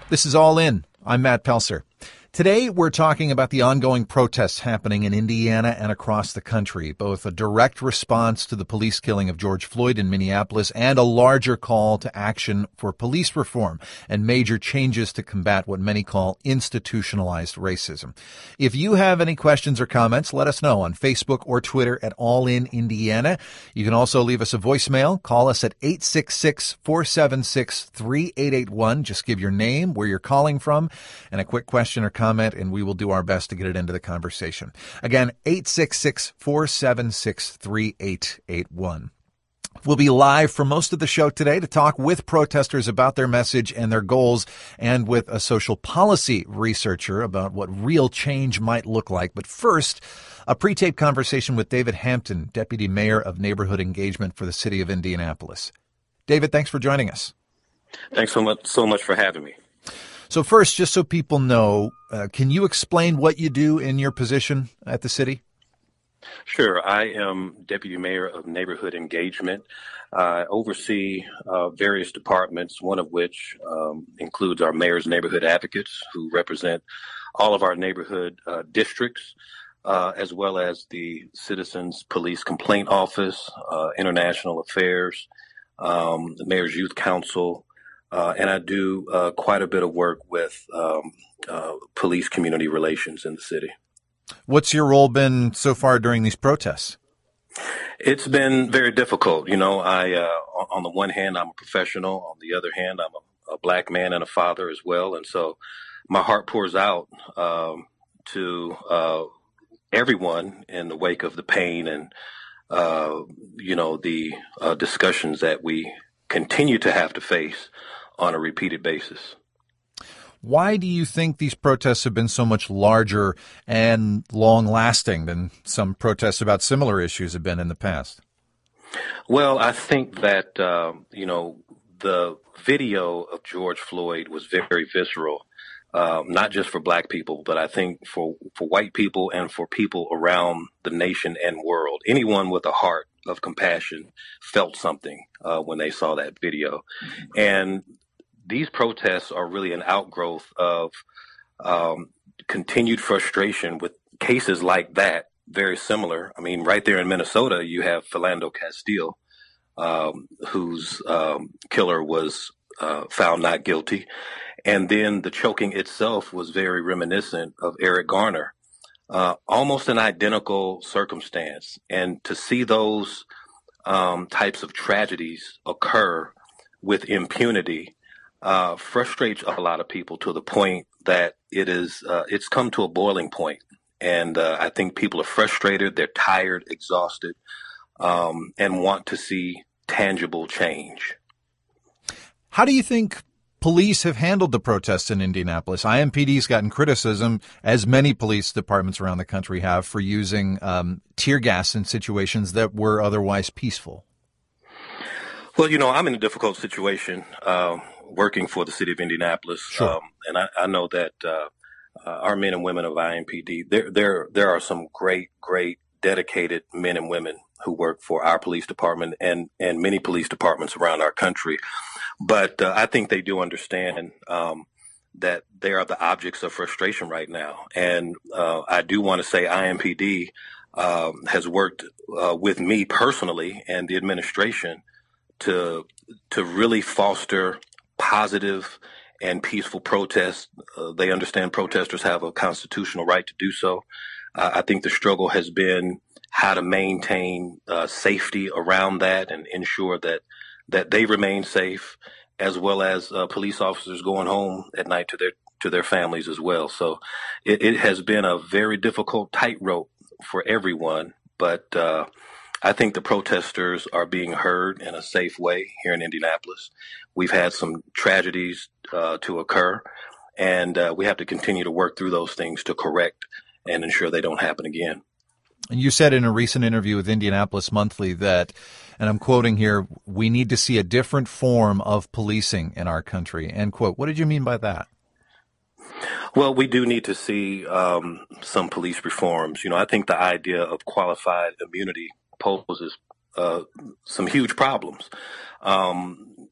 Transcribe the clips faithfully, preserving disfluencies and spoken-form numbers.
This is All In. I'm Matt Pelser. Today, we're talking about the ongoing protests happening in Indiana and across the country, both a direct response to the police killing of George Floyd in Minneapolis and a larger call to action for police reform and major changes to combat what many call institutionalized racism. If you have any questions or comments, let us know on Facebook or Twitter at All In Indiana. You can also leave us a voicemail. Call us at eight six six, four seven six, three eight eight one. Just give your name, where you're calling from, and a quick question or comment. Comment, and we will do our best to get it into the conversation. Again, eight six six, four seven six, three eight eight one. We'll be live for most of the show today to talk with protesters about their message and their goals, and with a social policy researcher about what real change might look like. But first, a pre-taped conversation with David Hampton, Deputy Mayor of Neighborhood Engagement for the City of Indianapolis. David, thanks for joining us. Thanks so much, so much for having me. So first, just so people know, uh, can you explain what you do in your position at the city? Sure. I am Deputy Mayor of Neighborhood Engagement. I oversee uh, various departments, one of which um, includes our mayor's neighborhood advocates, who represent all of our neighborhood uh, districts, uh, as well as the Citizens Police Complaint Office, uh, International Affairs, um, the Mayor's Youth Council. Uh, and I do uh, quite a bit of work with um, uh, police community relations in the city. What's your role been so far during these protests? It's been very difficult. You know, I, uh, on the one hand, I'm a professional. On the other hand, I'm a, a black man and a father as well. And so my heart pours out um, to uh, everyone in the wake of the pain and, uh, you know, the uh, discussions that we continue to have to face on a repeated basis. Why do you think these protests have been so much larger and long-lasting than some protests about similar issues have been in the past? Well, I think that, uh, you know, the video of George Floyd was very visceral, uh, not just for black people, but I think for, for white people and for people around the nation and world. Anyone with a heart of compassion felt something uh, when they saw that video. And these protests are really an outgrowth of um, continued frustration with cases like that, very similar. I mean, right there in Minnesota, you have Philando Castile, um, whose um, killer was uh, found not guilty. And then the choking itself was very reminiscent of Eric Garner, uh, almost an identical circumstance. And to see those um, types of tragedies occur with impunity Uh, frustrates a lot of people to the point that it is, uh, it's come to a boiling point. And uh, I think people are frustrated, they're tired, exhausted, um, and want to see tangible change. How do you think police have handled the protests in Indianapolis? I M P D's gotten criticism, as many police departments around the country have, for using um, tear gas in situations that were otherwise peaceful. Well, you know, I'm in a difficult situation. Uh, working for the city of Indianapolis. Sure. Um, and I, I know that uh, uh, our men and women of I M P D, there, there, there are some great, great, dedicated men and women who work for our police department and, and many police departments around our country. But uh, I think they do understand um, that they are the objects of frustration right now. And uh, I do want to say I M P D um, has worked uh, with me personally and the administration to to really foster positive and peaceful protests. Uh, they understand protesters have a constitutional right to do so. Uh, I think the struggle has been how to maintain uh, safety around that and ensure that that they remain safe, as well as uh, police officers going home at night to their to their families as well. So it, it has been a very difficult tightrope for everyone, but uh, I think the protesters are being heard in a safe way here in Indianapolis. We've had some tragedies uh, to occur, and uh, we have to continue to work through those things to correct and ensure they don't happen again. And you said in a recent interview with Indianapolis Monthly that, and I'm quoting here, we need to see a different form of policing in our country, end quote. What did you mean by that? Well, we do need to see um, some police reforms. You know, I think the idea of qualified immunity poses uh, some huge problems. Um,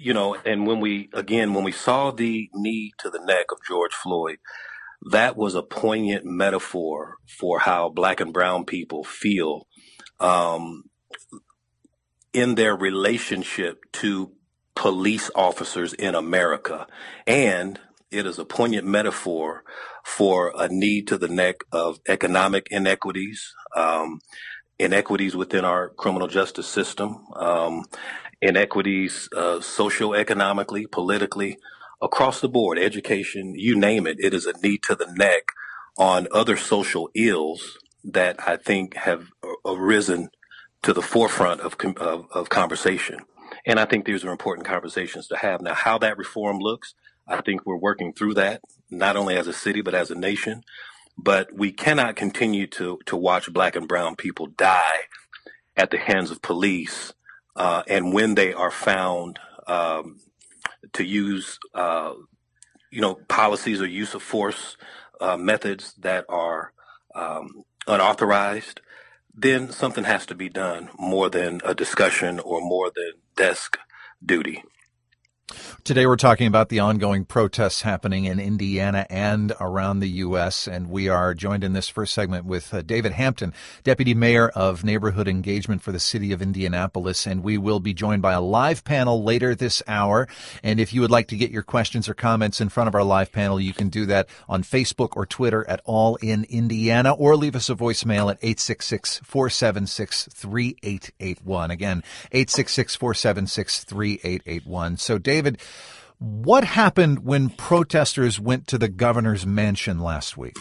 you know, and when we, again, when we saw the knee to the neck of George Floyd, that was a poignant metaphor for how Black and brown people feel um, in their relationship to police officers in America. And it is a poignant metaphor for a knee to the neck of economic inequities, um, inequities within our criminal justice system, um, inequities uh, socioeconomically, politically, across the board, education, you name it. It is a knee to the neck on other social ills that I think have arisen to the forefront of, of, of conversation. And I think these are important conversations to have. Now, how that reform looks, I think we're working through that, not only as a city, but as a nation. But we cannot continue to, to watch Black and brown people die at the hands of police. Uh, and when they are found um, to use, uh, you know, policies or use of force uh, methods that are um, unauthorized, then something has to be done more than a discussion or more than desk duty. Today we're talking about the ongoing protests happening in Indiana and around the U S, and we are joined in this first segment with uh, David Hampton, Deputy Mayor of Neighborhood Engagement for the City of Indianapolis, and we will be joined by a live panel later this hour. And if you would like to get your questions or comments in front of our live panel, you can do that on Facebook or Twitter at All in Indiana, or leave us a voicemail at eight six six, four seven six, three eight eight one. Again, eight six six, four seven six, three eight eight one. So, David, what happened when protesters went to the governor's mansion last week?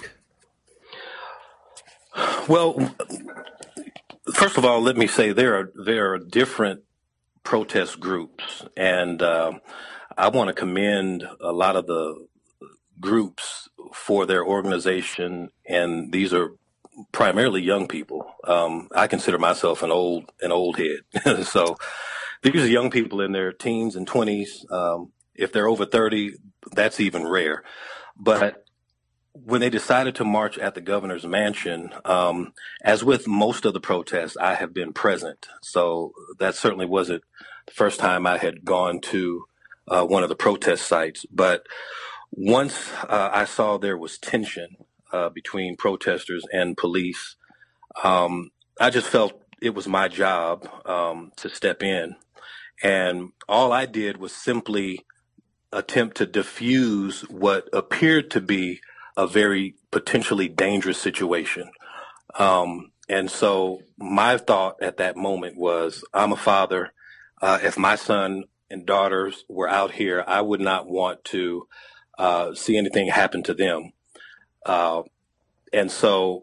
Well, first of all, let me say there are there are different protest groups, and uh, I want to commend a lot of the groups for their organization, and these are primarily young people. Um, I consider myself an old an old head, so these are young people in their teens and twenties. Um, If they're over thirty, that's even rare. But when they decided to march at the governor's mansion, um, as with most of the protests, I have been present. So that certainly wasn't the first time I had gone to uh, one of the protest sites. But once uh, I saw there was tension uh, between protesters and police, um, I just felt it was my job um, to step in. And all I did was simply attempt to diffuse what appeared to be a very potentially dangerous situation. Um, and so my thought at that moment was, I'm a father. Uh, if my son and daughters were out here, I would not want to uh, see anything happen to them. Uh, and so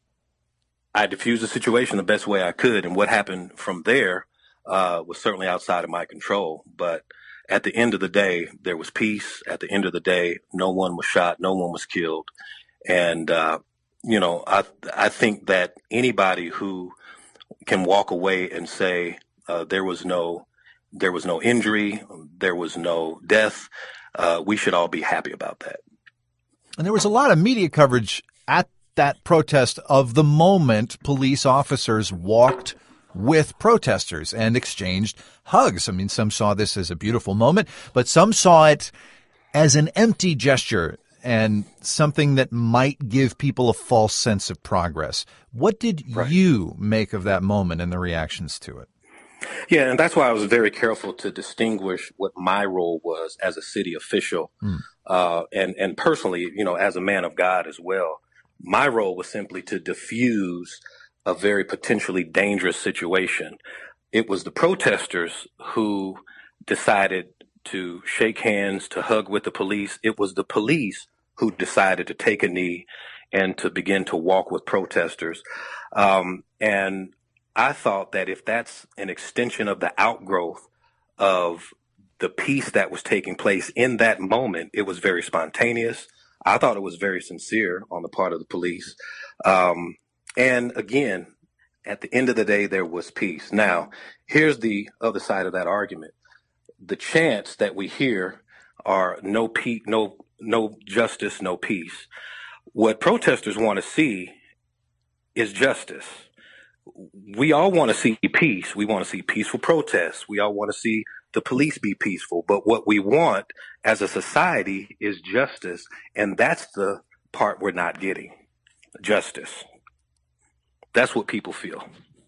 I diffused the situation the best way I could. And what happened from there uh, was certainly outside of my control. But at the end of the day, there was peace. At the end of the day, no one was shot. No one was killed. And, uh, you know, I I think that anybody who can walk away and say uh, there was no there was no injury, there was no death, uh, we should all be happy about that. And there was a lot of media coverage at that protest of the moment police officers walked with protesters and exchanged hugs. I mean, some saw this as a beautiful moment, but some saw it as an empty gesture and something that might give people a false sense of progress. What did right. you make of that moment and the reactions to it? Yeah, and that's why I was very careful to distinguish what my role was as a city official mm. uh, and, and personally, you know, as a man of God as well. My role was simply to diffuse a very potentially dangerous situation. It was the protesters who decided to shake hands, to hug with the police. It was the police who decided to take a knee and to begin to walk with protesters. Um, and I thought that if that's an extension of the outgrowth of the peace that was taking place in that moment, it was very spontaneous. I thought it was very sincere on the part of the police. Um, And again, at the end of the day, there was peace. Now, here's the other side of that argument. The chants that we hear are no peace, no, no justice, no peace. What protesters want to see is justice. We all want to see peace. We want to see peaceful protests. We all want to see the police be peaceful. But what we want as a society is justice. And that's the part we're not getting. Justice. That's what people feel.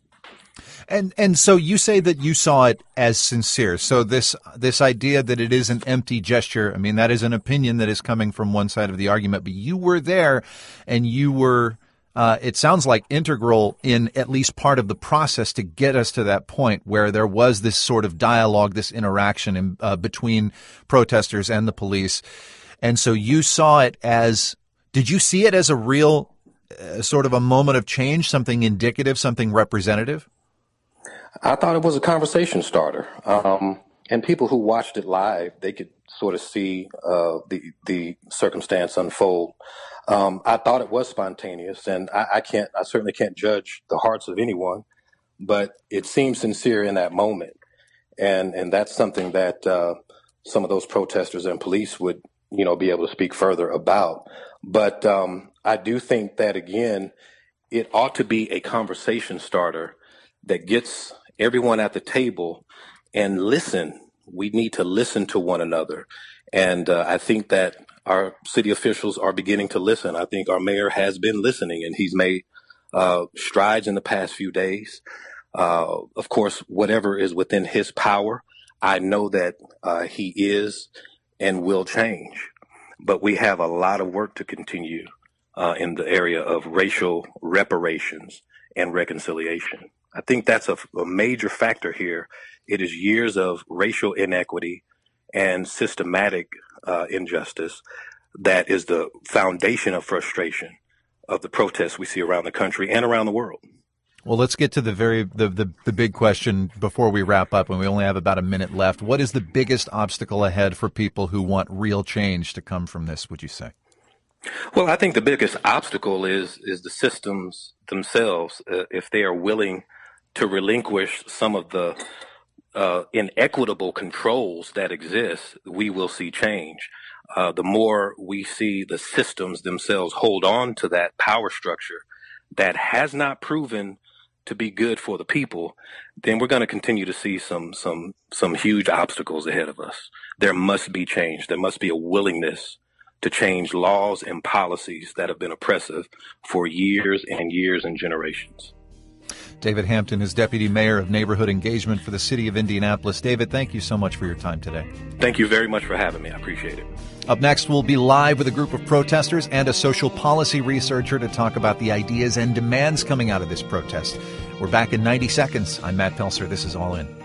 And and so you say that you saw it as sincere. So this this idea that it is an empty gesture, I mean, that is an opinion that is coming from one side of the argument. But you were there, and you were, uh, it sounds like, integral in at least part of the process to get us to that point where there was this sort of dialogue, this interaction in, uh, between protesters and the police. And so you saw it as, did you see it as a real uh, sort of a moment of change, something indicative, something representative? I thought it was a conversation starter. Um, and people who watched it live, they could sort of see uh, the the circumstance unfold. Um, I thought it was spontaneous, and I, I can't, I certainly can't judge the hearts of anyone, but it seemed sincere in that moment. And and that's something that uh, some of those protesters and police would, you know, be able to speak further about. But um, I do think that, again, it ought to be a conversation starter that gets everyone at the table and listen. We need to listen to one another. And uh, I think that our city officials are beginning to listen. I think our mayor has been listening, and he's made uh, strides in the past few days. Uh, of course, whatever is within his power, I know that uh, he is and will change. But we have a lot of work to continue uh, in the area of racial reparations and reconciliation. I think that's a, a major factor here. It is years of racial inequity and systematic uh, injustice that is the foundation of frustration of the protests we see around the country and around the world. Well, let's get to the very the, the, the big question before we wrap up, and we only have about a minute left. What is the biggest obstacle ahead for people who want real change to come from this, would you say? Well, I think the biggest obstacle is is the systems themselves. Uh, if they are willing to relinquish some of the uh, inequitable controls that exist, we will see change. Uh, the more we see the systems themselves hold on to that power structure that has not proven to be good for the people, then we're going to continue to see some some some huge obstacles ahead of us. There must be change. There must be a willingness to change laws and policies that have been oppressive for years and years and generations. David Hampton is Deputy Mayor of Neighborhood Engagement for the City of Indianapolis. David, thank you so much for your time today. Thank you very much for having me. I appreciate it. Up next, we'll be live with a group of protesters and a social policy researcher to talk about the ideas and demands coming out of this protest. We're back in ninety seconds. I'm Matt Pelser. This is All In.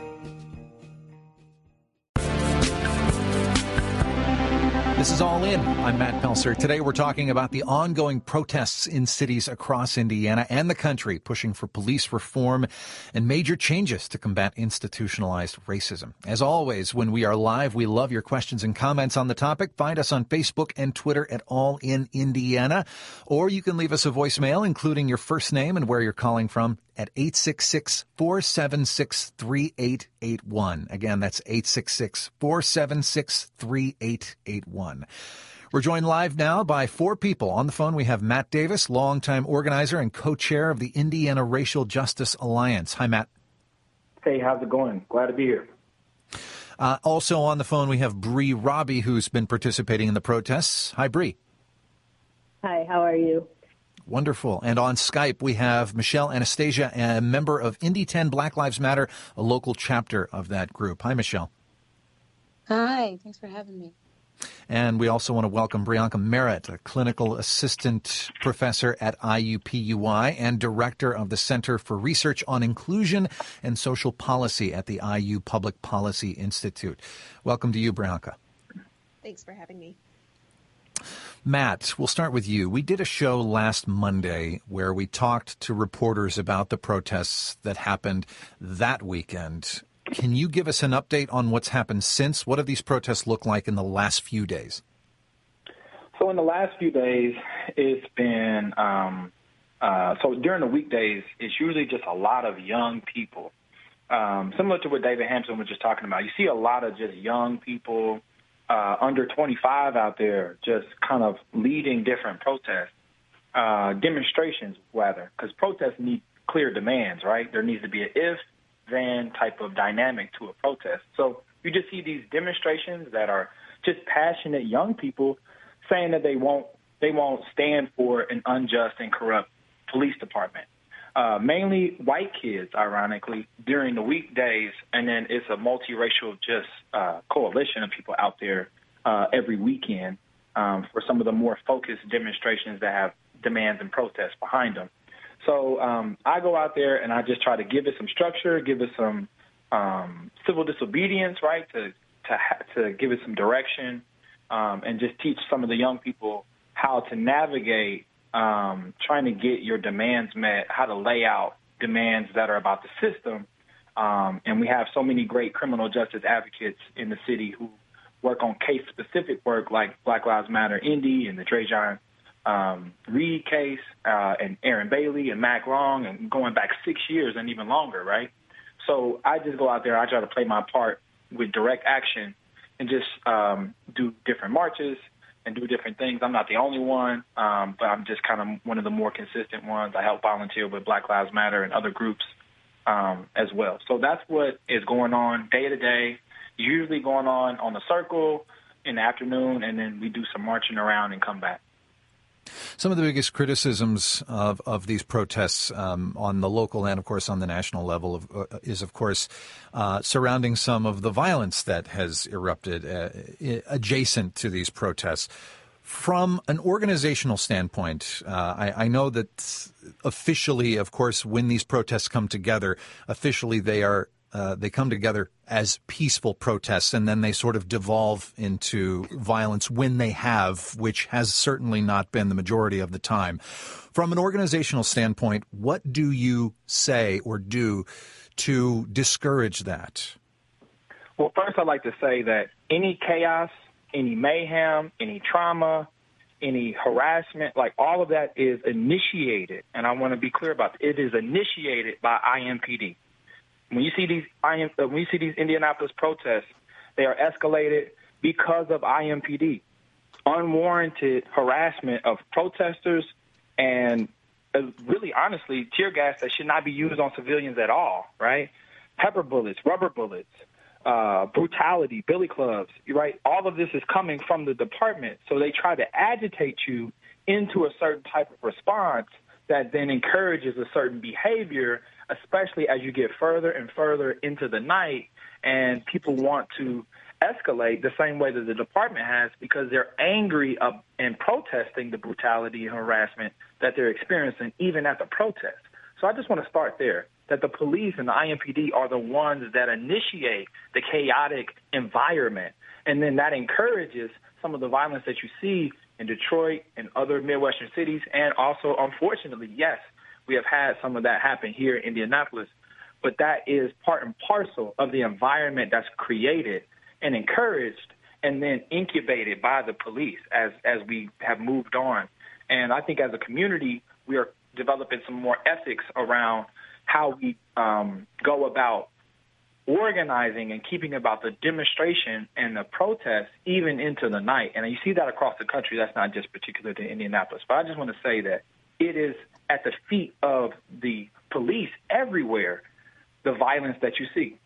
This is All In. I'm Matt Pelser. Today we're talking about the ongoing protests in cities across Indiana and the country, pushing for police reform and major changes to combat institutionalized racism. As always, when we are live, we love your questions and comments on the topic. Find us on Facebook and Twitter at All In Indiana, or you can leave us a voicemail, including your first name and where you're calling from, at eight six six, four seven six, three eight eight one. Again, that's eight six six, four seven six, three eight eight one. We're joined live now by four people. On the phone, we have Matt Davis, longtime organizer and co-chair of the Indiana Racial Justice Alliance. Hi, Matt. Hey, how's it going? Glad to be here. Uh, also on the phone, we have Bree Robbie, who's been participating in the protests. Hi, Bree. Hi, how are you? Wonderful. And on Skype, we have Michelle Anastasia, a member of Indy ten Black Lives Matter, a local chapter of that group. Hi, Michelle. Hi, thanks for having me. And we also want to welcome Brianka Merritt, a clinical assistant professor at I U P U I and director of the Center for Research on Inclusion and Social Policy at the I U Public Policy Institute. Welcome to you, Brianka. Thanks for having me. Matt, we'll start with you. We did a show last Monday where we talked to reporters about the protests that happened that weekend. Can you give us an update on what's happened since? What have these protests looked like in the last few days? So in the last few days, it's been, um, uh, so during the weekdays, it's usually just a lot of young people. Um, similar to what David Hampton was just talking about. You see a lot of just young people Uh, under twenty-five out there just kind of leading different protests, uh, demonstrations rather, because protests need clear demands, right? There needs to be an if-then type of dynamic to a protest. So You just see these demonstrations that are just passionate young people saying that they won't they won't stand for an unjust and corrupt police department. Uh, mainly white kids, ironically, during the weekdays, and then it's a multiracial just uh, coalition of people out there uh, every weekend um, for some of the more focused demonstrations that have demands and protests behind them. So um, I go out there and I just try to give it some structure, give it some um, civil disobedience, right, to to, ha- to give it some direction, um, and just teach some of the young people how to navigate um, trying to get your demands met, how to lay out demands that are about the system. Um, and we have so many great criminal justice advocates in the city who work on case-specific work like Black Lives Matter Indy and the Trajan um, Reed case uh, and Aaron Bailey and Mac Long, and going back six years and even longer, right? So I just go out there, I try to play my part with direct action and just um, do different marches and do different things. I'm not the only one, um, but I'm just kind of one of the more consistent ones. I help volunteer with Black Lives Matter and other groups um, as well. So that's what is going on day to day, usually going on on the circle in the afternoon, and then we do some marching around and come back. Some of the biggest criticisms of, of these protests um, on the local and, of course, on the national level of, uh, is, of course, uh, surrounding some of the violence that has erupted uh, adjacent to these protests. From an organizational standpoint, uh, I, I know that officially, of course, when these protests come together, officially they are Uh, they come together as peaceful protests, and then they sort of devolve into violence when they have, which has certainly not been the majority of the time. From an organizational standpoint, what do you say or do to discourage that? Well, first I'd like to say that any chaos, any mayhem, any trauma, any harassment, like all of that is initiated, and I want to be clear about that. It is initiated by I M P D. When you see these when you see these Indianapolis protests, they are escalated because of I M P D, unwarranted harassment of protesters, and really, honestly, tear gas that should not be used on civilians at all, right? Pepper bullets, rubber bullets, uh, brutality, billy clubs, right? All of this is coming from the department, so they try to agitate you into a certain type of response that then encourages a certain behavior, especially as you get further and further into the night and people want to escalate the same way that the department has because they're angry uh, and protesting the brutality and harassment that they're experiencing even at the protest. So I just want to start there, that the police and the I M P D are the ones that initiate the chaotic environment, and then that encourages some of the violence that you see in Detroit and other Midwestern cities. And also, unfortunately, yes, we have had some of that happen here in Indianapolis, but that is part and parcel of the environment that's created and encouraged and then incubated by the police as, as we have moved on. And I think as a community, we are developing some more ethics around how we um, go about organizing and keeping about the demonstration and the protest even into the night. And you see that across the country. That's not just particular to Indianapolis. But I just want to say that it is at the feet of the police everywhere, the violence that you see.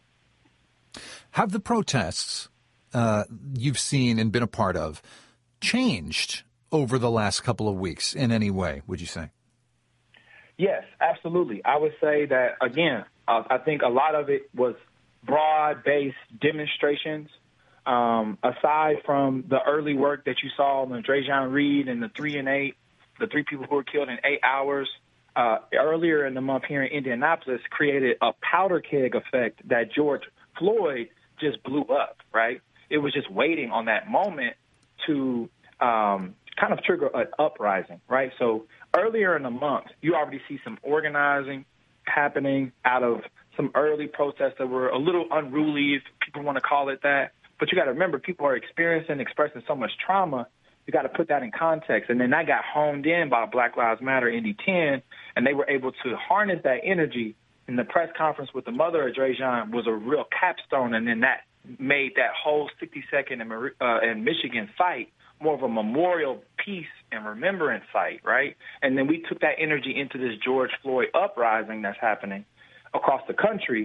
Have the protests uh, you've seen and been a part of changed over the last couple of weeks in any way, would you say? Yes, absolutely. I would say that, again, uh, I think a lot of it was broad-based demonstrations. Um, aside from the early work that you saw on the Trajan Reed and the three and eight, the three people who were killed in eight hours, uh, earlier in the month here in Indianapolis created a powder keg effect that George Floyd just blew up, right? It was just waiting on that moment to um, kind of trigger an uprising, right? So earlier in the month, you already see some organizing happening out of some early protests that were a little unruly, if people want to call it that. But you got to remember, people are experiencing, expressing so much trauma. You got to put that in context. And then that got honed in by Black Lives Matter Indy ten, and they were able to harness that energy. And the press conference with the mother of Trajan was a real capstone, and then that made that whole sixty-second in, uh, in Michigan site more of a memorial piece and remembrance site, right? And then we took that energy into this George Floyd uprising that's happening across the country,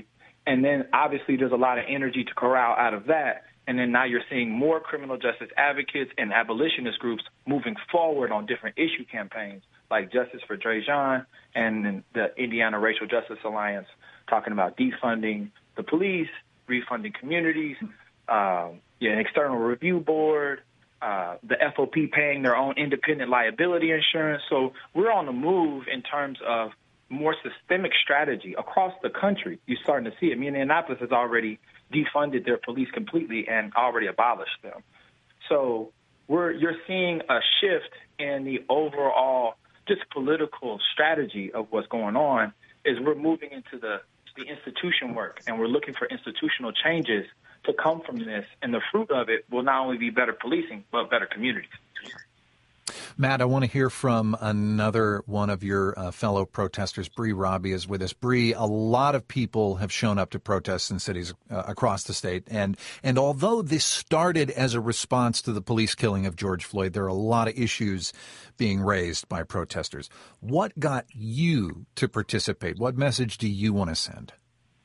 And then obviously there's a lot of energy to corral out of that. And then now you're seeing more criminal justice advocates and abolitionist groups moving forward on different issue campaigns like Justice for Drejan and the Indiana Racial Justice Alliance talking about defunding the police, refunding communities, uh, yeah, an external review board, uh, the F O P paying their own independent liability insurance. So we're on the move in terms of more systemic strategy across the country. You're starting to see it. Indianapolis has already defunded their police completely and already abolished them. So we're you're seeing a shift in the overall just political strategy of what's going on is we're moving into the, the institution work, and we're looking for institutional changes to come from this. And the fruit of it will not only be better policing, but better communities. Matt, I want to hear from another one of your uh, fellow protesters. Bree Robbie is with us. Bree, a lot of people have shown up to protests in cities uh, across the state. And, and although this started as a response to the police killing of George Floyd, there are a lot of issues being raised by protesters. What got you to participate? What message do you want to send?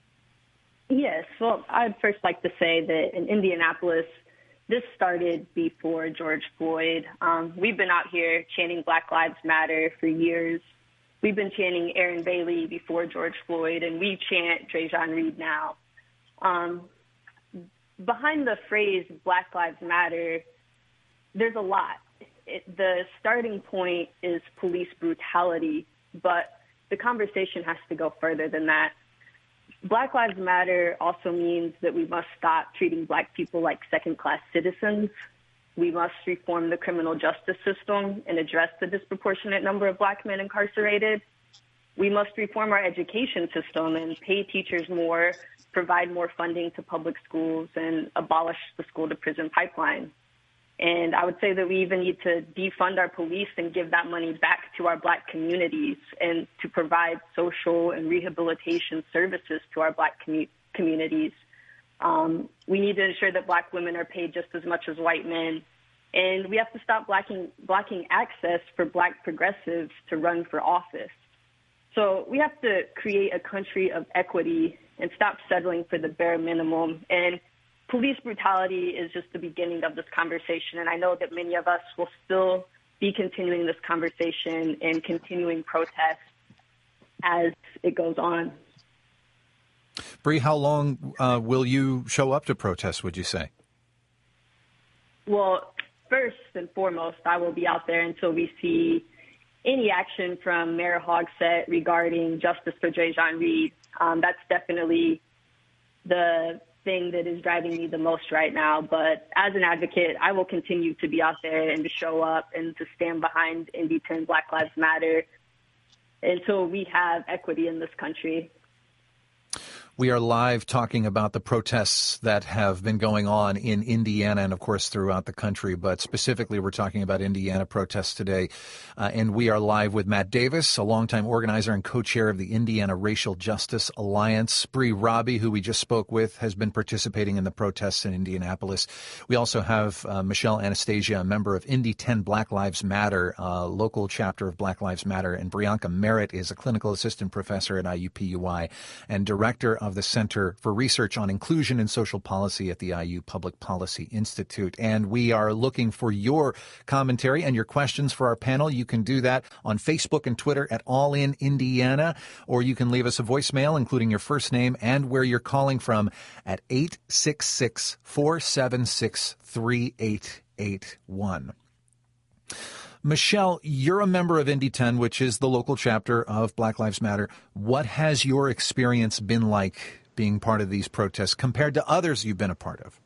Yes, well, I'd first like to say that in Indianapolis, this started before George Floyd. Um, we've been out here chanting Black Lives Matter for years. We've been chanting Aaron Bailey before George Floyd, and we chant Drejan Reed now. Um, behind the phrase Black Lives Matter, there's a lot. It, the starting point is police brutality, but the conversation has to go further than that. Black Lives Matter also means that we must stop treating Black people like second-class citizens. We must reform the criminal justice system and address the disproportionate number of Black men incarcerated. We must reform our education system and pay teachers more, provide more funding to public schools, and abolish the school-to-prison pipeline. And I would say that we even need to defund our police and give that money back to our Black communities and to provide social and rehabilitation services to our Black commu- communities. Um, we need to ensure that Black women are paid just as much as white men. And we have to stop blocking, blocking access for Black progressives to run for office. So we have to create a country of equity and stop settling for the bare minimum. And police brutality is just the beginning of this conversation, and I know that many of us will still be continuing this conversation and continuing protests as it goes on. Bree, how long uh, will you show up to protests, would you say? Well, first and foremost, I will be out there until we see any action from Mayor Hogsett regarding justice for Drejan Reed. Um, that's definitely the thing that is driving me the most right now. But as an advocate, I will continue to be out there and to show up and to stand behind Indy ten Black Lives Matter until we have equity in this country. We are live talking about the protests that have been going on in Indiana and, of course, throughout the country. But specifically, we're talking about Indiana protests today. Uh, and we are live with Matt Davis, a longtime organizer and co-chair of the Indiana Racial Justice Alliance. Bree Robbie, who we just spoke with, has been participating in the protests in Indianapolis. We also have uh, Michelle Anastasia, a member of Indy ten Black Lives Matter, uh, local chapter of Black Lives Matter. And Brianka Merritt is a clinical assistant professor at I U P U I and director of of the Center for Research on Inclusion and Social Policy at the I U Public Policy Institute. And we are looking for your commentary and your questions for our panel. You can do that on Facebook and Twitter at All In Indiana, or you can leave us a voicemail, including your first name and where you're calling from, at eight six six, four seven six, three eight eight one. Michelle, you're a member of Indy ten, which is the local chapter of Black Lives Matter. What has your experience been like being part of these protests compared to others you've been a part of?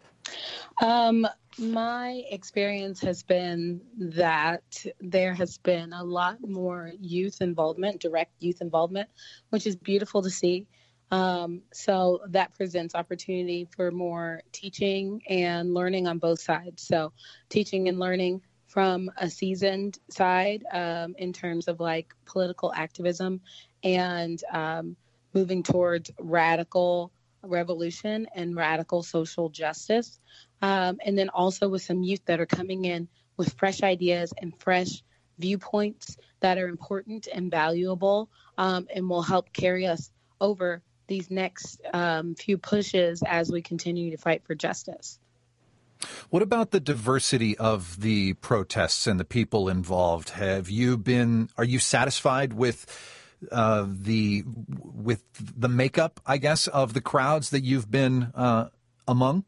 Um, my experience has been that there has been a lot more youth involvement, direct youth involvement, which is beautiful to see. Um, so that presents opportunity for more teaching and learning on both sides. So teaching and learning from a seasoned side um, in terms of like political activism and um, moving towards radical revolution and radical social justice. Um, and then also with some youth that are coming in with fresh ideas and fresh viewpoints that are important and valuable um, and will help carry us over these next um, few pushes as we continue to fight for justice. What about the diversity of the protests and the people involved? Have you been, are you satisfied with uh, the, with the makeup, I guess, of the crowds that you've been uh, among?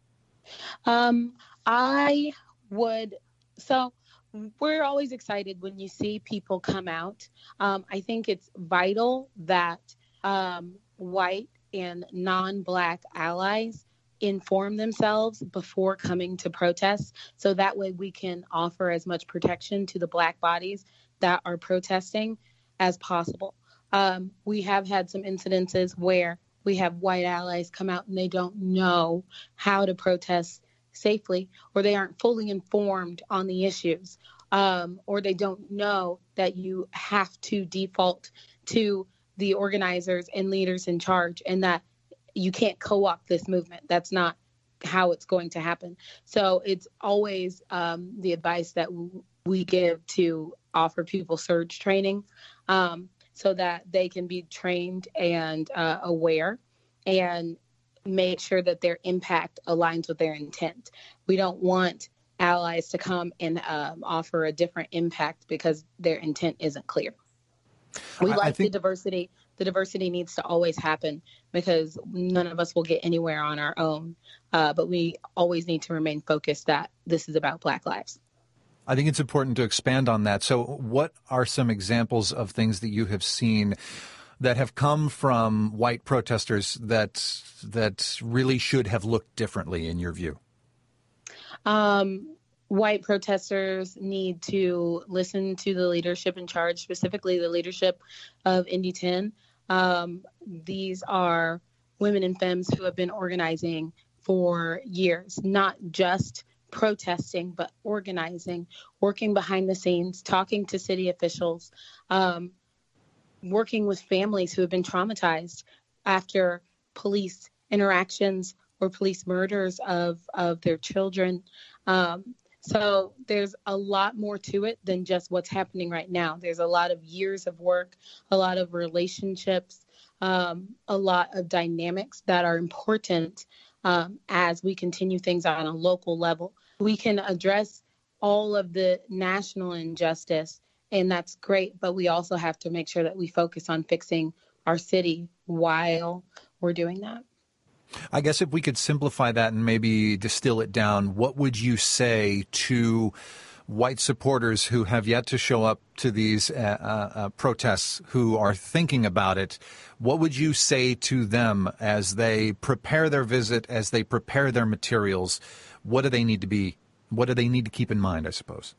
Um, I would, so we're always excited when you see people come out. Um, I think it's vital that um, white and non-Black allies inform themselves before coming to protests, so that way we can offer as much protection to the Black bodies that are protesting as possible. Um, we have had some incidences where we have white allies come out and they don't know how to protest safely, or they aren't fully informed on the issues, um, or they don't know that you have to default to the organizers and leaders in charge, and that you can't co-opt this movement. That's not how it's going to happen. So it's always um, the advice that w- we give to offer people surge training um, so that they can be trained and uh, aware and make sure that their impact aligns with their intent. We don't want allies to come and um, offer a different impact because their intent isn't clear. We I, like I think- the diversity. The diversity needs to always happen because none of us will get anywhere on our own. Uh, but we always need to remain focused that this is about Black lives. I think it's important to expand on that. So what are some examples of things that you have seen that have come from white protesters that that really should have looked differently in your view? Um, white protesters need to listen to the leadership in charge, specifically the leadership of Indy ten. Um, these are women and femmes who have been organizing for years, not just protesting, but organizing, working behind the scenes, talking to city officials, um, working with families who have been traumatized after police interactions or police murders of, of their children. Um, so there's a lot more to it than just what's happening right now. There's a lot of years of work, a lot of relationships, um, a lot of dynamics that are important um, as we continue things on a local level. We can address all of the national injustice, and that's great, but we also have to make sure that we focus on fixing our city while we're doing that. I guess if we could simplify that and maybe distill it down, what would you say to white supporters who have yet to show up to these uh, uh, protests, who are thinking about it? What would you say to them as they prepare their visit, as they prepare their materials? What do they need to be, what do they need to keep in mind, I suppose?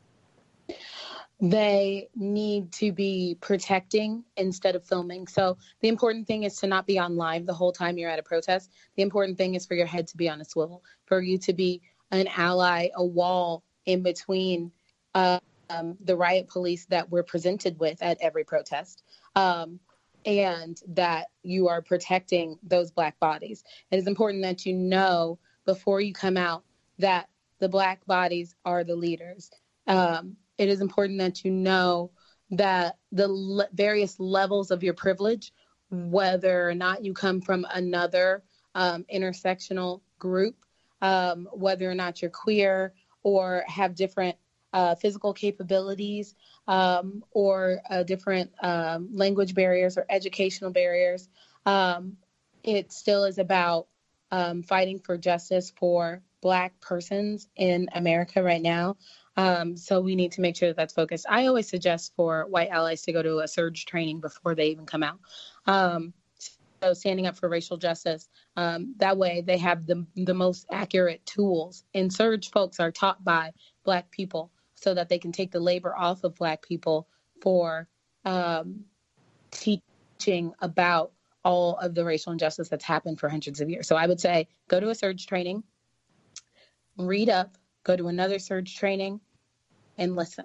They need to be protecting instead of filming. So the important thing is to not be on live the whole time you're at a protest. The important thing is for your head to be on a swivel, for you to be an ally, a wall in between uh, um, the riot police that we're presented with at every protest, um, and that you are protecting those Black bodies. It is important that you know before you come out that the Black bodies are the leaders. Um, It is important that you know that the le- various levels of your privilege, whether or not you come from another um, intersectional group, um, whether or not you're queer or have different uh, physical capabilities um, or uh, different um, language barriers or educational barriers, um, it still is about um, fighting for justice for Black persons in America right now. Um, so we need to make sure that that's focused. I always suggest for white allies to go to a surge training before they even come out. Um, so standing up for racial justice, um, that way they have the the most accurate tools. And surge folks are taught by Black people so that they can take the labor off of Black people for um, teaching about all of the racial injustice that's happened for hundreds of years. So I would say go to a surge training, read up, go to another surge training, and listen.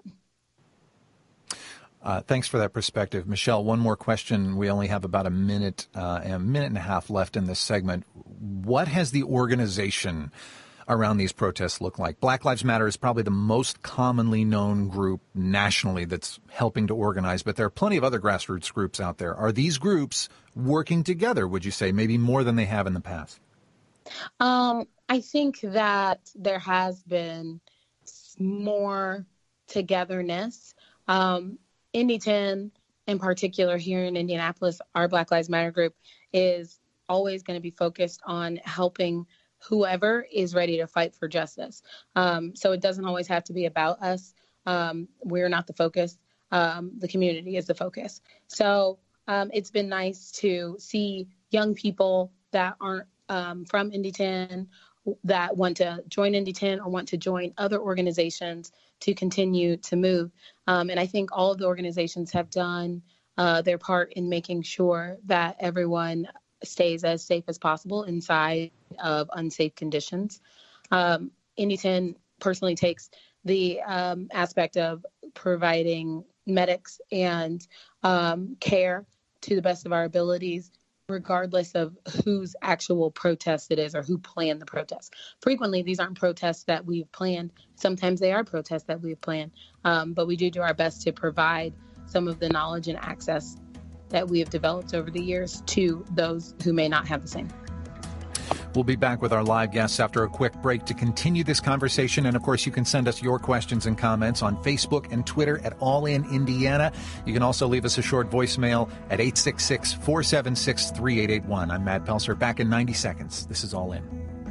Uh, thanks for that perspective. Michelle, one more question. We only have about a minute, uh, and a minute and a half left in this segment. What has the organization around these protests look like? Black Lives Matter is probably the most commonly known group nationally that's helping to organize, but there are plenty of other grassroots groups out there. Are these groups working together, would you say, maybe more than they have in the past? Um, I think that there has been more togetherness. Um, Indy ten, in particular, here in Indianapolis, our Black Lives Matter group is always going to be focused on helping whoever is ready to fight for justice. Um, so it doesn't always have to be about us. Um, we're not the focus. Um, the community is the focus. So um, it's been nice to see young people that aren't um, from Indy ten that want to join Indy ten or want to join other organizations to continue to move. Um, and I think all of the organizations have done uh, their part in making sure that everyone stays as safe as possible inside of unsafe conditions. Um, Indy ten personally takes the um, aspect of providing medics and um, care to the best of our abilities, regardless of whose actual protest it is or who planned the protest. Frequently, these aren't protests that we've planned. Sometimes they are protests that we've planned, um, but we do do our best to provide some of the knowledge and access that we have developed over the years to those who may not have the same. We'll be back with our live guests after a quick break to continue this conversation. And, of course, you can send us your questions and comments on Facebook and Twitter at All In Indiana. You can also leave us a short voicemail at eight six six, four seven six, three eight eight one. I'm Matt Pelser. Back in ninety seconds. This is All In.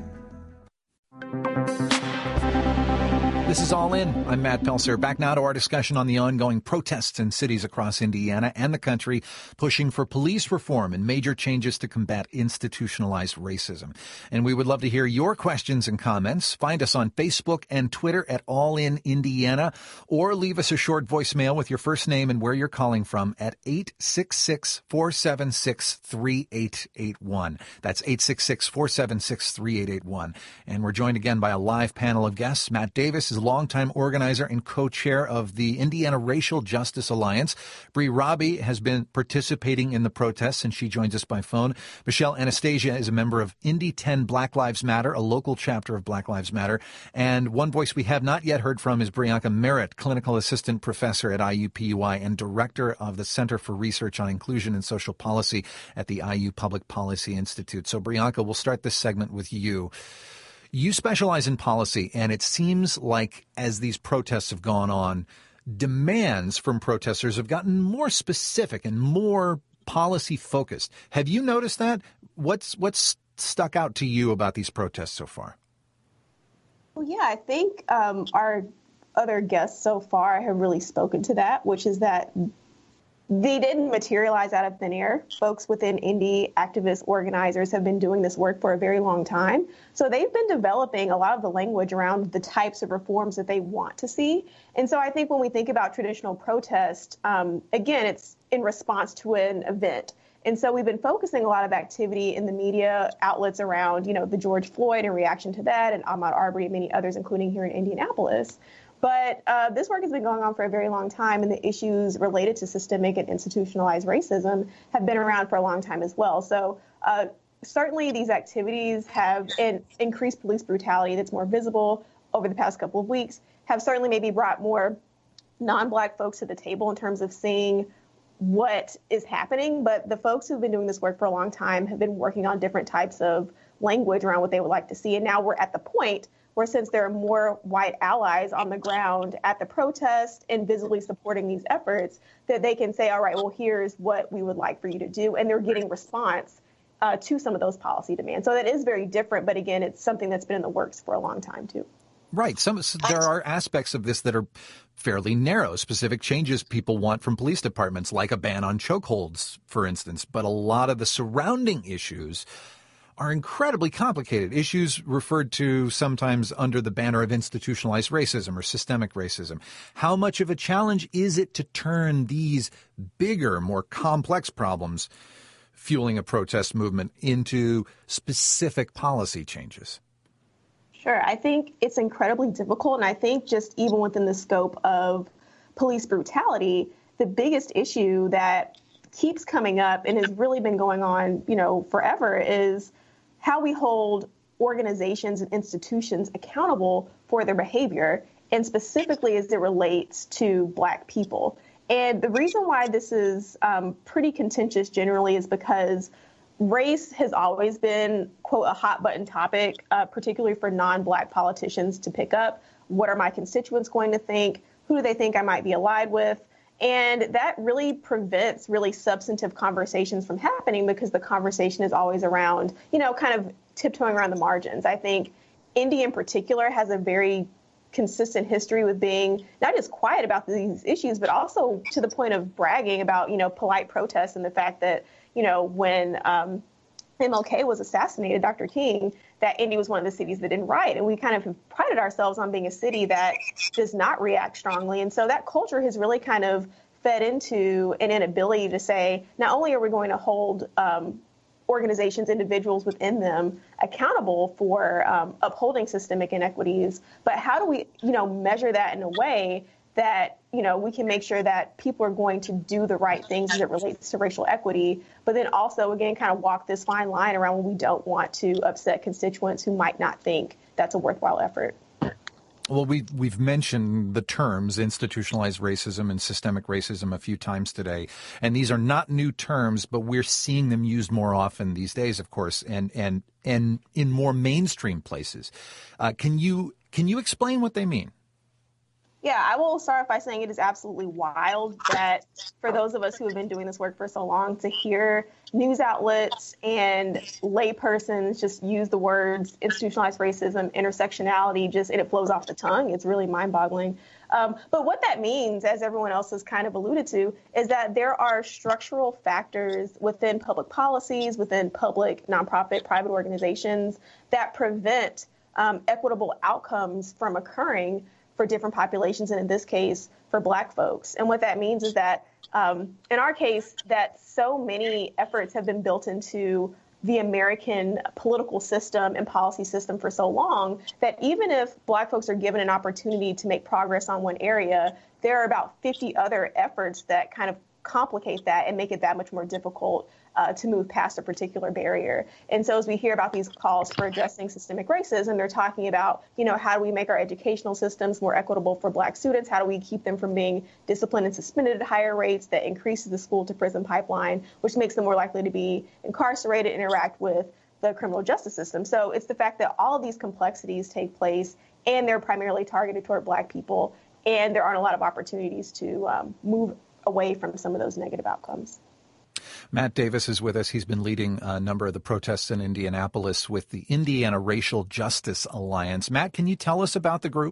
This is All In. I'm Matt Pelser. Back now to our discussion on the ongoing protests in cities across Indiana and the country pushing for police reform and major changes to combat institutionalized racism. And we would love to hear your questions and comments. Find us on Facebook and Twitter at All In Indiana, or leave us a short voicemail with your first name and where you're calling from at eight six six, four seven six, three eight eight one. That's eight six six, four seven six, three eight eight one. And we're joined again by a live panel of guests. Matt Davis is longtime organizer and co-chair of the Indiana Racial Justice Alliance. Bree Robbie has been participating in the protests, and she joins us by phone. Michelle Anastasia is a member of Indy ten Black Lives Matter, a local chapter of Black Lives Matter. And one voice we have not yet heard from is Brianka Merritt, clinical assistant professor at I U P U I and director of the Center for Research on Inclusion and Social Policy at the I U Public Policy Institute. So, Brianka, we'll start this segment with you. You specialize in policy, and it seems like as these protests have gone on, demands from protesters have gotten more specific and more policy focused. Have you noticed that? What's what's stuck out to you about these protests so far? Well, yeah, I think um, our other guests so far have really spoken to that, which is that they didn't materialize out of thin air. Folks within Indy, activist organizers have been doing this work for a very long time. So they've been developing a lot of the language around the types of reforms that they want to see. And so I think when we think about traditional protest, um, again, it's in response to an event. And so we've been focusing a lot of activity in the media outlets around, you know, the George Floyd and reaction to that, and Ahmaud Arbery and many others, including here in Indianapolis. But uh, this work has been going on for a very long time, and the issues related to systemic and institutionalized racism have been around for a long time as well. So uh, certainly these activities have in, increased police brutality that's more visible over the past couple of weeks, have certainly maybe brought more non-Black folks to the table in terms of seeing what is happening. But the folks who've been doing this work for a long time have been working on different types of language around what they would like to see. And now we're at the point where, since there are more white allies on the ground at the protest and visibly supporting these efforts, that they can say, all right, well, here's what we would like for you to do. And they're getting response uh, to some of those policy demands. So that is very different. But again, it's something that's been in the works for a long time, too. Right. Some there are aspects of this that are fairly narrow, specific changes people want from police departments, like a ban on chokeholds, for instance. But a lot of the surrounding issues are incredibly complicated, issues referred to sometimes under the banner of institutionalized racism or systemic racism. How much of a challenge is it to turn these bigger, more complex problems fueling a protest movement into specific policy changes? Sure. I think it's incredibly difficult. And I think just even within the scope of police brutality, the biggest issue that keeps coming up and has really been going on, you know, forever is how we hold organizations and institutions accountable for their behavior, and specifically as it relates to Black people. And the reason why this is um, pretty contentious generally is because race has always been, quote, a hot button topic, uh, particularly for non-Black politicians to pick up. What are my constituents going to think? Who do they think I might be allied with? And that really prevents really substantive conversations from happening because the conversation is always around, you know, kind of tiptoeing around the margins. I think Indy in particular has a very consistent history with being not just quiet about these issues, but also to the point of bragging about, you know, polite protests and the fact that, you know, when um, M L K was assassinated, Doctor King, that Indy was one of the cities that didn't riot. And we kind of have prided ourselves on being a city that does not react strongly. And so that culture has really kind of fed into an inability to say, not only are we going to hold um, organizations, individuals within them accountable for um, upholding systemic inequities, but how do we, you know, measure that in a way that, you know, we can make sure that people are going to do the right things as it relates to racial equity, but then also, again, kind of walk this fine line around when we don't want to upset constituents who might not think that's a worthwhile effort. Well, we, we've mentioned the terms institutionalized racism and systemic racism a few times today. And these are not new terms, but we're seeing them used more often these days, of course, and, and, and in more mainstream places. Uh, can you, can you explain what they mean? Yeah, I will start by saying it is absolutely wild that for those of us who have been doing this work for so long to hear news outlets and laypersons just use the words institutionalized racism, intersectionality, just and it flows off the tongue. It's really mind-boggling. Um, but what that means, as everyone else has kind of alluded to, is that there are structural factors within public policies, within public, nonprofit, private organizations that prevent um, equitable outcomes from occurring for different populations, and in this case, for Black folks. And what that means is that, um, in our case, that so many efforts have been built into the American political system and policy system for so long that even if Black folks are given an opportunity to make progress on one area, there are about fifty other efforts that kind of complicate that and make it that much more difficult uh, to move past a particular barrier. And so as we hear about these calls for addressing systemic racism, they're talking about, you know, how do we make our educational systems more equitable for Black students? How do we keep them from being disciplined and suspended at higher rates that increases the school to prison pipeline, which makes them more likely to be incarcerated and interact with the criminal justice system? So it's the fact that all of these complexities take place and they're primarily targeted toward Black people, and there aren't a lot of opportunities to um, move away from some of those negative outcomes. Matt Davis is with us. He's been leading a number of the protests in Indianapolis with the Indiana Racial Justice Alliance. Matt, can you tell us about the group?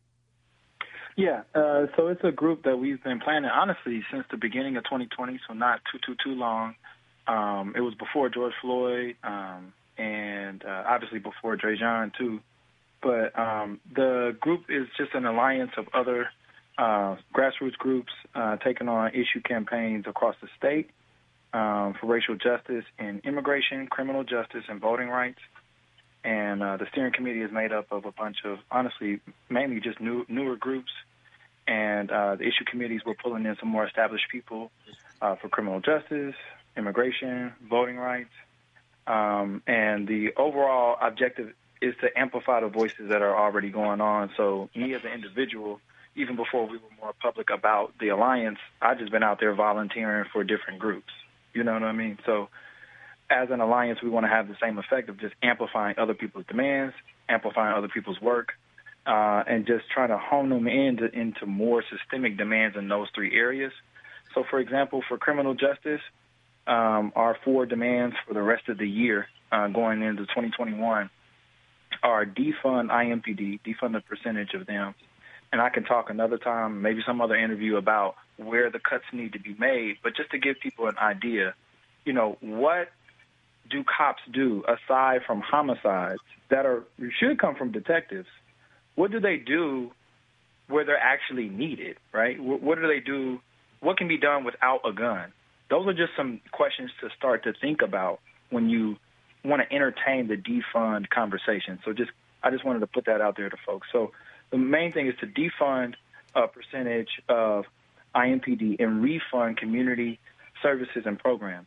Yeah, uh, so it's a group that we've been planning, honestly, since the beginning of twenty twenty, so not too, too, too long. Um, it was before George Floyd um, and uh, obviously before Drejon, too. But um, the group is just an alliance of other uh, grassroots groups uh, taking on issue campaigns across the state. Um, for racial justice in immigration, criminal justice, and voting rights. And uh, the steering committee is made up of a bunch of, honestly, mainly just new, newer groups. And uh, the issue committees were pulling in some more established people uh, for criminal justice, immigration, voting rights. Um, and the overall objective is to amplify the voices that are already going on. So me as an individual, even before we were more public about the alliance, I've just been out there volunteering for different groups. You know what I mean? So as an alliance, we want to have the same effect of just amplifying other people's demands, amplifying other people's work, uh, and just trying to hone them into, into more systemic demands in those three areas. So, for example, for criminal justice, um, our four demands for the rest of the year uh, going into twenty twenty-one are defund I M P D, defund the percentage of them. And I can talk another time, maybe some other interview about where the cuts need to be made. But just to give people an idea, you know, what do cops do aside from homicides that are should come from detectives? What do they do where they're actually needed, right? What do they do? What can be done without a gun? Those are just some questions to start to think about when you want to entertain the defund conversation. So just I just wanted to put that out there to folks. So the main thing is to defund a percentage of I M P D and refund community services and programs.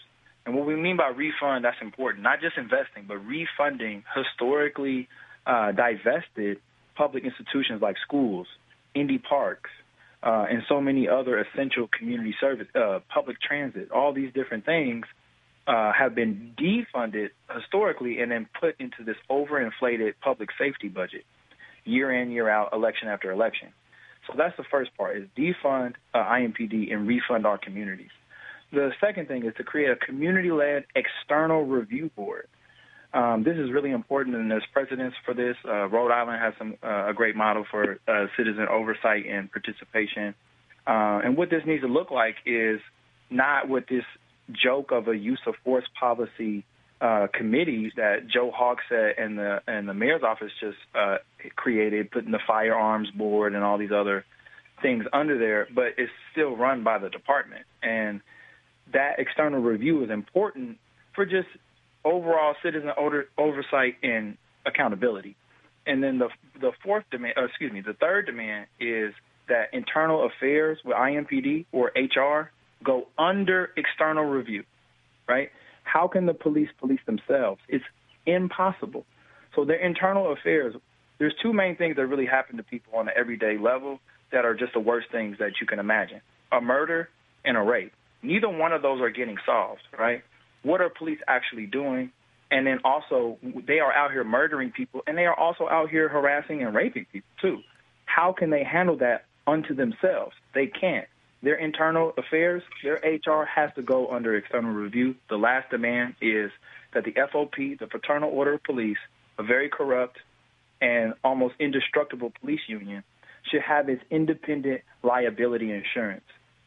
And what we mean by refund, that's important, not just investing, but refunding historically uh, divested public institutions like schools, Indy parks, uh, and so many other essential community service, uh, public transit. All these different things uh, have been defunded historically and then put into this overinflated public safety budget, year in, year out, election after election. So that's the first part, is defund uh, I M P D and refund our communities. The second thing is to create a community-led external review board. Um, this is really important, and there's precedents for this. Uh, Rhode Island has some uh, a great model for uh, citizen oversight and participation. Uh, and what this needs to look like is not with this joke of a use of force policy uh, committee that Joe Hogsett and the and the mayor's office just uh, created, putting the firearms board and all these other things under there, but it's still run by the department. And that external review is important for just overall citizen over, oversight and accountability. And then the the fourth demand, or excuse me, the third demand is that internal affairs with I M P D or H R go under external review, right? How can the police police themselves? It's impossible. So their internal affairs, there's two main things that really happen to people on an everyday level that are just the worst things that you can imagine: a murder and a rape. Neither one of those are getting solved, right? What are police actually doing? And then also, they are out here murdering people, and they are also out here harassing and raping people, too. How can they handle that unto themselves? They can't. Their internal affairs, their H R has to go under external review. The last demand is that the F O P, the Fraternal Order of Police, a very corrupt and almost indestructible police union, should have its independent liability insurance.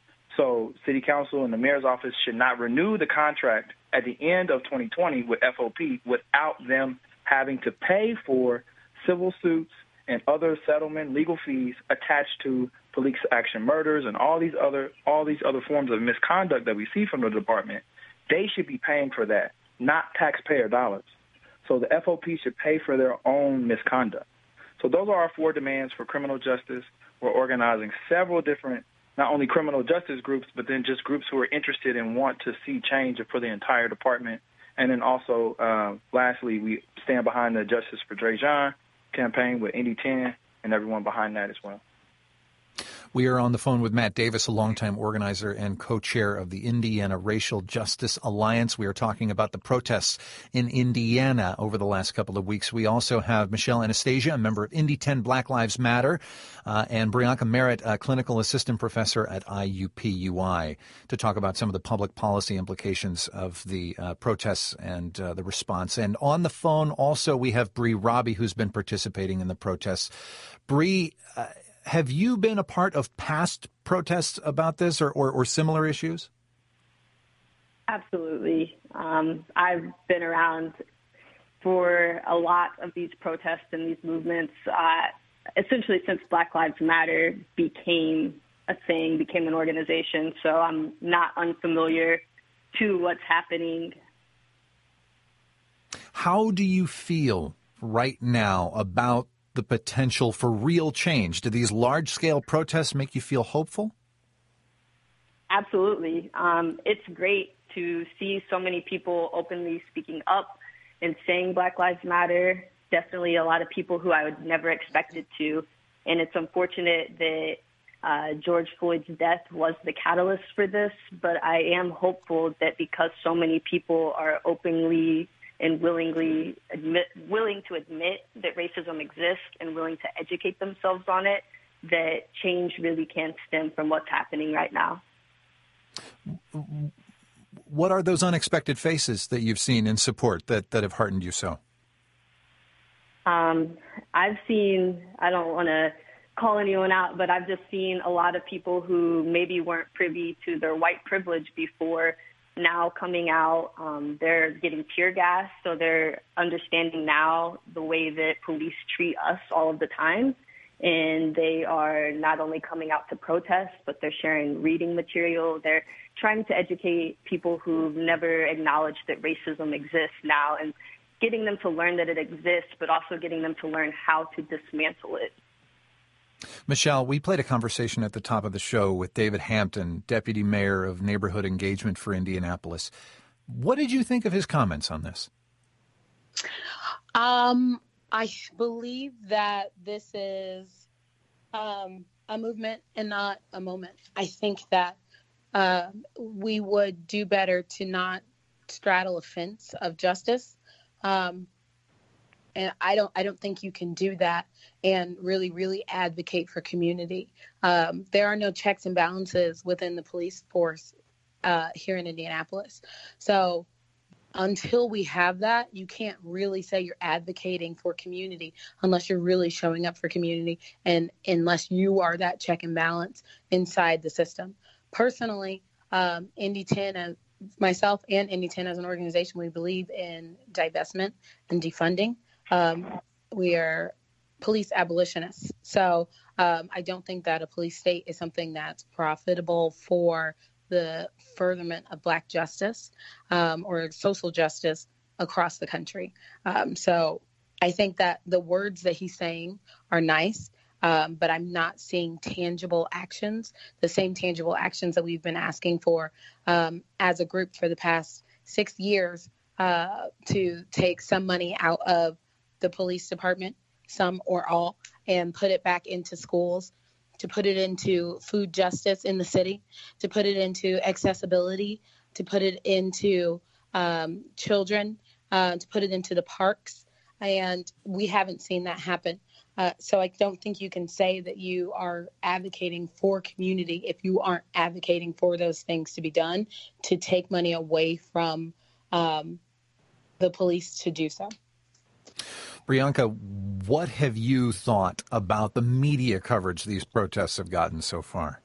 So city council and the mayor's office should not renew the contract at the end of twenty twenty with F O P without them having to pay for civil suits and other settlement legal fees attached to police action murders and all these other all these other forms of misconduct that we see from the department. They should be paying for that, not taxpayer dollars. So the F O P should pay for their own misconduct. So those are our four demands for criminal justice. We're organizing several different, not only criminal justice groups, but then just groups who are interested and want to see change for the entire department. And then also, uh, lastly, we stand behind the Justice for Drejean campaign with Indy ten and everyone behind that as well. We are on the phone with Matt Davis, a longtime organizer and co-chair of the Indiana Racial Justice Alliance. We are talking about the protests in Indiana over the last couple of weeks. We also have Michelle Anastasia, a member of Indy ten Black Lives Matter, uh, and Brianka Merritt, a clinical assistant professor at I U P U I, to talk about some of the public policy implications of the uh, protests and uh, the response. And on the phone also we have Bree Robbie, who's been participating in the protests. Bree, uh, have you been a part of past protests about this or, or, or similar issues? Absolutely. Um, I've been around for a lot of these protests and these movements, uh, essentially since Black Lives Matter became a thing, became an organization. So I'm not unfamiliar to what's happening. How do you feel right now about the potential for real change? Do these large-scale protests make you feel hopeful? Absolutely. Um, it's great to see so many people openly speaking up and saying Black Lives Matter. Definitely a lot of people who I would never expected to. And it's unfortunate that uh, George Floyd's death was the catalyst for this. But I am hopeful that because so many people are openly and willingly admit, willing to admit that racism exists and willing to educate themselves on it, that change really can stem from what's happening right now. What are those unexpected faces that you've seen in support that, that have heartened you so? Um, I've seen, I don't want to call anyone out, but I've just seen a lot of people who maybe weren't privy to their white privilege before now coming out. Um, they're getting tear gas, so they're understanding now the way that police treat us all of the time. And they are not only coming out to protest, but they're sharing reading material. They're trying to educate people who've never acknowledged that racism exists now and getting them to learn that it exists, but also getting them to learn how to dismantle it. Michelle, we played a conversation at the top of the show with David Hampton, Deputy Mayor of Neighborhood Engagement for Indianapolis. What did you think of his comments on this? Um, I believe that this is um, a movement and not a moment. I think that uh, we would do better to not straddle a fence of justice. Um, and I don't, I don't think you can do that and really, really advocate for community. Um, there are no checks and balances within the police force uh, here in Indianapolis. So until we have that, you can't really say you're advocating for community unless you're really showing up for community and unless you are that check and balance inside the system. Personally, um, Indy ten, uh, myself and Indy ten as an organization, we believe in divestment and defunding. Um, we are police abolitionists. So um, I don't think that a police state is something that's profitable for the furtherment of Black justice um, or social justice across the country. Um, so I think that the words that he's saying are nice, um, but I'm not seeing tangible actions, the same tangible actions that we've been asking for um, as a group for the past six years uh, to take some money out of the police department, some or all, and put it back into schools, to put it into food justice in the city, to put it into accessibility, to put it into um, children, uh, to put it into the parks. And we haven't seen that happen. Uh, so I don't think you can say that you are advocating for community if you aren't advocating for those things to be done, to take money away from um, the police to do so. Brianka, what have you thought about the media coverage these protests have gotten so far?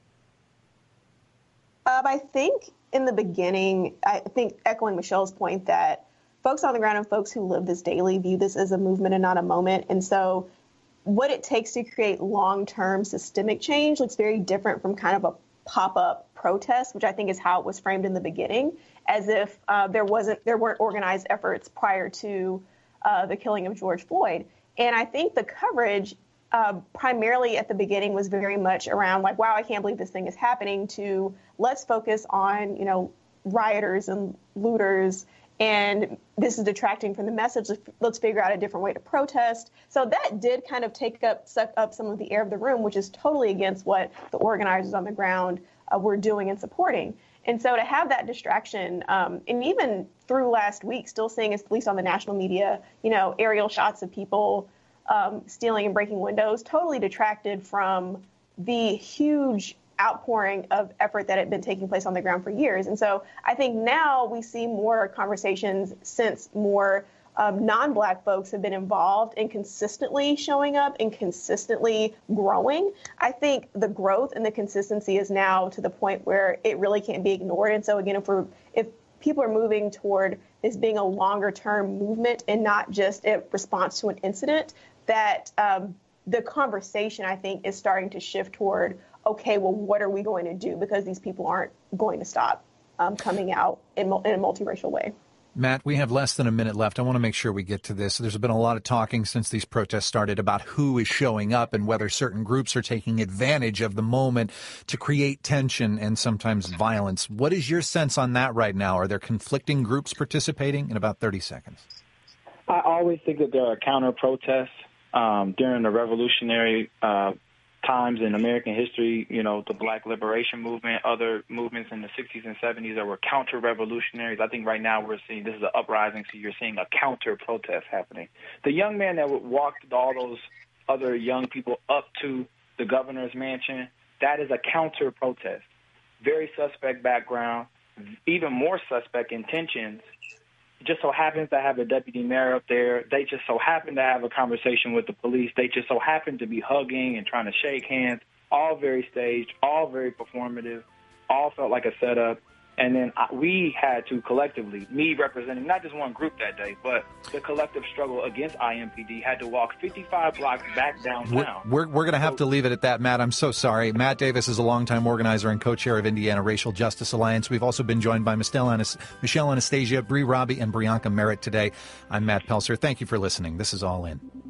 Um, I think in the beginning, I think echoing Michelle's point that folks on the ground and folks who live this daily view this as a movement and not a moment. And so what it takes to create long-term systemic change looks very different from kind of a pop-up protest, which I think is how it was framed in the beginning, as if uh, there wasn't there weren't organized efforts prior to Uh, the killing of George Floyd. And I think the coverage uh, primarily at the beginning was very much around like, wow, I can't believe this thing is happening, to let's focus on, you know, rioters and looters. And this is detracting from the message. Let's figure out a different way to protest. So that did kind of take up, suck up some of the air of the room, which is totally against what the organizers on the ground uh, were doing and supporting. And so to have that distraction, um, and even through last week, still seeing, at least on the national media, you know, aerial shots of people um, stealing and breaking windows, totally detracted from the huge outpouring of effort that had been taking place on the ground for years. And so I think now we see more conversations since more um, non-Black folks have been involved and consistently showing up and consistently growing. I think the growth and the consistency is now to the point where it really can't be ignored. And so, again, if we're if people are moving toward this being a longer term movement and not just a response to an incident, that um, the conversation, I think, is starting to shift toward, OK, well, what are we going to do? Because these people aren't going to stop um, coming out in, in a multiracial way. Matt, we have less than a minute left. I want to make sure we get to this. There's been a lot of talking since these protests started about who is showing up and whether certain groups are taking advantage of the moment to create tension and sometimes violence. What is your sense on that right now? Are there conflicting groups participating? In about thirty seconds. I always think that there are counter-protests um, during the revolutionary uh times in American history, you know, the Black Liberation Movement, other movements in the sixties and seventies that were counter-revolutionaries. I think right now we're seeing, this is an uprising, so you're seeing a counter-protest happening. The young man that walked all those other young people up to the governor's mansion, that is a counter-protest. Very suspect background, even more suspect intentions. Just so happens to have a deputy mayor up there. They just so happen to have a conversation with the police. They just so happen to be hugging and trying to shake hands, all very staged, all very performative, all felt like a setup. And then I, we had to collectively, me representing not just one group that day, but the collective struggle against I M P D, had to walk fifty-five blocks back downtown. We're, we're, we're going to have to leave it at that, Matt. I'm so sorry. Matt Davis is a longtime organizer and co-chair of Indiana Racial Justice Alliance. We've also been joined by Michelle, Anas- Michelle Anastasia, Bree Robbie, and Brianka Merritt today. I'm Matt Pelser. Thank you for listening. This is All In.